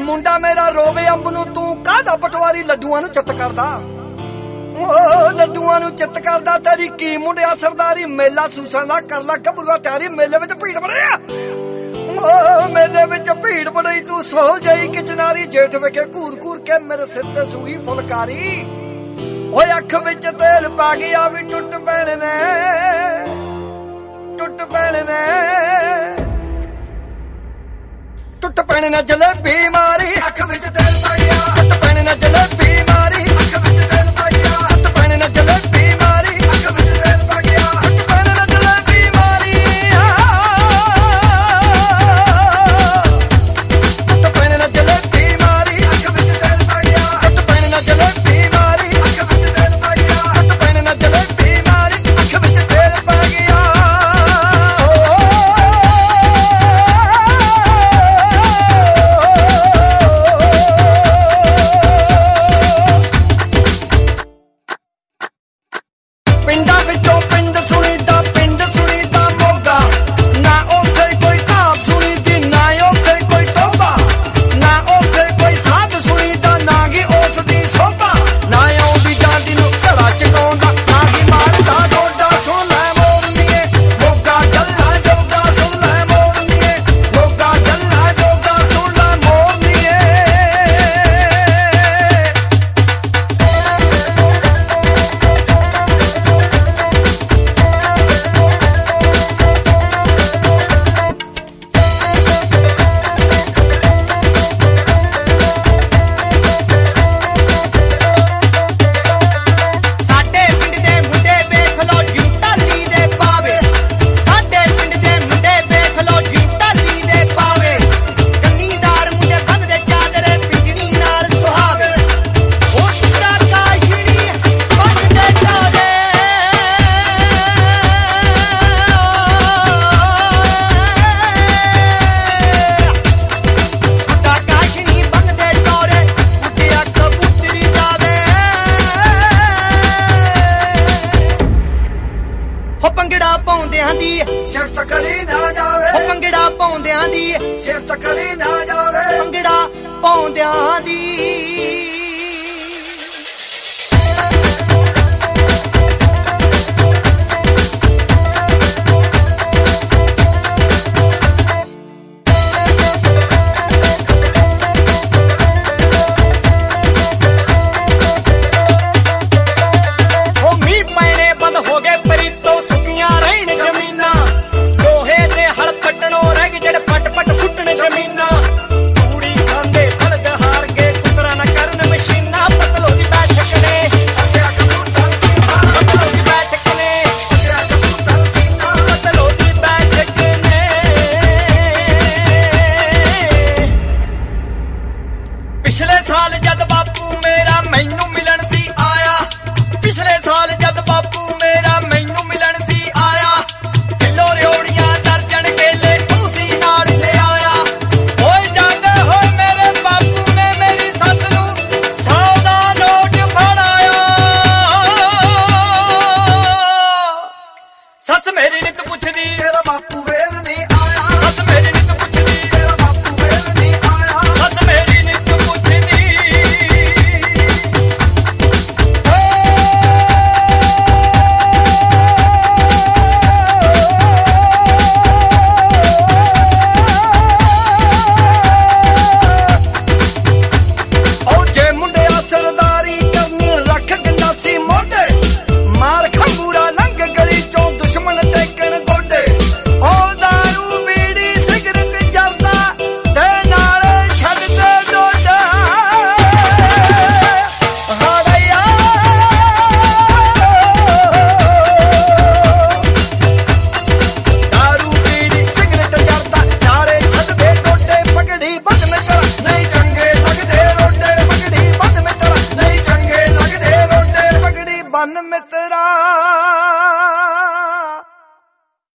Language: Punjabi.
ਮੁੰਡਾ ਮੇਰਾ ਰੋਵੇ ਅੰਬ ਨੂੰ ਤੂੰ ਕਾਹਦਾ ਪਟਵਾਰੀ ਲੱਡੂਆਂ ਨੂੰ ਚਿੱਤ ਕਰਦਾ ਲੱਡੂਆਂ ਨੂੰ ਚਿੱਤ ਕਰਦਾ ਤੇਰੀ ਕੀ ਮੁੰਡਿਆ ਸਰਦਾਰੀ ਮੇਲਾ ਸੂਸਾਂ ਦਾ ਕਰ ਲਾ ਗੱਭਰੂਆ ਤਿਆਰੀ ਮੇਲੇ ਵਿੱਚ ਭੀੜ ਬੜਿਆ ਮੇਲੇ ਵਿੱਚ ਭੀੜ ਬੜੀ ਤੂੰ ਸੋ ਜਾਈ ਕਿਚਨਾਰੀ ਜੇਠ ਵੇਖੇ ਘੂਰ ਘੂਰ ਕੇ ਮੇਰੇ ਸਿਰ ਤੇ ਸੂਈ ਫੁਲਕਾਰੀ ਓਏ ਅੱਖ ਵਿੱਚ ਤੇਲ ਪਾ ਗਿਆ ਵੀ ਟੁੱਟ ਪੈਣੇ ਨੇ ਟੁੱਟ ਪੈਣੇ ਨੇ ਜਲੇਬੀ ਮਾਰੀ ਅੱਖ ਵਿੱਚ ਤੇਲ ਪਾ ਗਿਆ ਟੁੱਟ ਪੈਣੇ ਨੇ ਜਲੇਬੀ ਮਾਰੀ ਅੱਖ ਵਿੱਚ ਤੇਲ ਪਾ ਗਿਆ ਟੁੱਟ ਪੈਣੇ ਨੇ ਜਲੇਬੀ ਮਾਰੀ ਅੱਖ ਵਿੱਚ ਤੇਲ ਪਾ ਗਿਆ ਟੁੱਟ ਪੈਣੇ ਨੇ ਜਲੇਬੀ ਮਾਰੀ ਟੁੱਟ ਪੈਣੇ ਨੇ ਜਲੇਬੀ ਮਾਰੀ ਅੱਖ ਵਿੱਚ ਤੇਲ ਪਾ ਗਿਆ ਟੁੱਟ ਪੈਣੇ ਨੇ ਜਲੇਬੀ ਮਾਰੀ ਅੱਖ ਵਿੱਚ ਤੇਲ ਪਾ ਗਿਆ ਟੁੱਟ ਪੈਣੇ ਨੇ ਜਲੇਬੀ ਮਾਰੀ ਅੱਖ ਵਿੱਚ ਤੇਲ ਪਾ ਗਿਆ ਪਿੰਡਾਂ ਵਿੱਚੋਂ ਪਿੰਡ ਸੁਣੀਦਾ ਮੋਗਾ ਨਾ ਉੱਥੇ ਕੋਈ ਧਾਮ ਸੁਣੀਦੀ ਨਾ ਉੱਥੇ ਕੋਈ ਟੋਭਾ ਨਾ ਉੱਥੇ ਕੋਈ ਸਾਧ ਸੁਣੀਦਾ ਨਾ ਗੀ ਉਸ ਦੀ ਸੋਭਾ ਨਾ ਆਉਂਦੀ ਜਾਂਦੀ ਨੂੰ ਘੜਾ ਚਕਾਉਂਦਾ ਨਾ ਗੀ ਮਾਰਦਾ ਡੋਡਾ ਸੁਣ ਲੈ ਮੋਰਨੀਏ ਮੋਗਾ ਗੱਲਾਂ ਜੋਗਾ ਸੁਣ ਲੈ ਮੋਰਨੀਏ ਮੋਗਾ ਗੱਲਾਂ ਜੋਗਾ ਸੁਣ ਲੈ ਮੋਰਨੀਏ ਸਾਡੇ ਪਿੰਡ ਦੇ ਮੁੰਡੇ ਵੇਖ ਲੋ ਜਿਉ ਢਾਲੀ ਦੇ ਪਾਵੇ ਸਾਡੇ ਪਿੰਡ ਦੇ ਮੁੰਡੇ ਵੇਖ ਲੋ ਜਿਉ ਢਾਲੀ ਦੇ ਪਾਵੇ ਕੰਨੀਦਾਰ ਮੁੰਡੇ ਬੰਨਦੇ ਚਾਦਰੇ ਪਿੰਜਣੀ ਨਾਲ ਸੁਹਾਵੇ ਉਹ ਟੁੱਟਾ ਕਾਸ਼ਣੀ ਬੰਨਦੇ ਟੋਰੇ ਟੁੱਟਾ ਕਾਸ਼ਣੀ ਬੰਨਦੇ ਟੋਰੇ ਉੱਡਿਆ ਕਬੂਤਰੀ ਜਾਵੇ ਹੋ ਭੰਗੜਾ ਪਾਉਂਦਿਆਂ ਦੀ ਸਿਫਤ ਕਰੀ ਨਾ ਜਾਵੇ ਹੋ ਭੰਗੜਾ ਪਾਉਂਦਿਆਂ ਦੀ ਸਿਫਤ ਕਰੀ ਨਾ ਜਾਵੇ ਭੰਗੜਾ ਪਾਉਂਦਿਆਂ ਦੀ